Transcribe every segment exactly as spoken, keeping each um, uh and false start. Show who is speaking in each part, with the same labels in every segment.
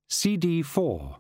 Speaker 1: C D four.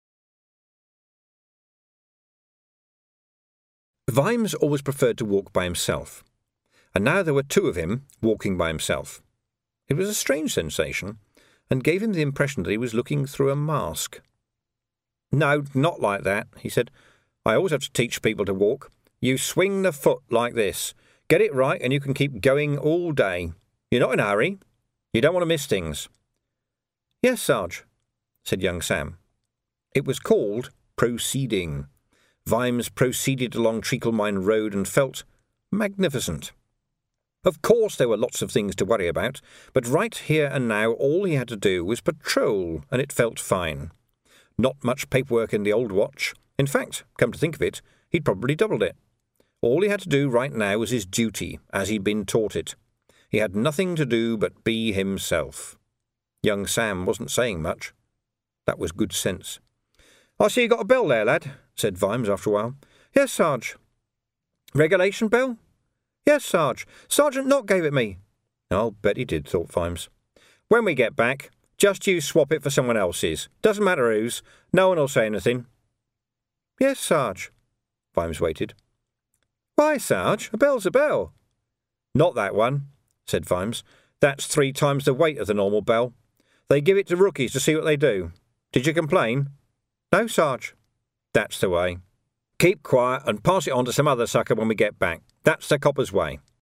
Speaker 2: Vimes always preferred to walk by himself, and now there were two of him walking by himself. It was a strange sensation, and gave him the impression that he was looking through a mask. "No, not like that," he said. "I always have to teach people to walk. You swing the foot like this. Get it right and you can keep going all day. You're not in a hurry. You don't want to miss things." "Yes, Sarge," said young Sam. It was called proceeding. Vimes proceeded along Treacle Mine Road and felt magnificent. Of course there were lots of things to worry about, but right here and now all he had to do was patrol, and it felt fine. Not much paperwork in the old watch. In fact, come to think of it, he'd probably doubled it. All he had to do right now was his duty, as he'd been taught it. He had nothing to do but be himself. Young Sam wasn't saying much. That was good sense. "I see you got a bell there, lad," said Vimes after a while. "Yes, Sarge." "Regulation bell?" "Yes, Sarge. Sergeant Knott gave it me." "I'll bet he did," thought Vimes. "When we get back, just you swap it for someone else's. Doesn't matter whose. No one will say anything." "Yes, Sarge." Vimes waited. "Why, Sarge, a bell's a bell." "Not that one," said Vimes. "That's three times the weight of the normal bell. They give it to rookies to see what they do. Did you complain?" "No, Sarge." "That's the way. Keep quiet and pass it on to some other sucker when we get back. That's the copper's way."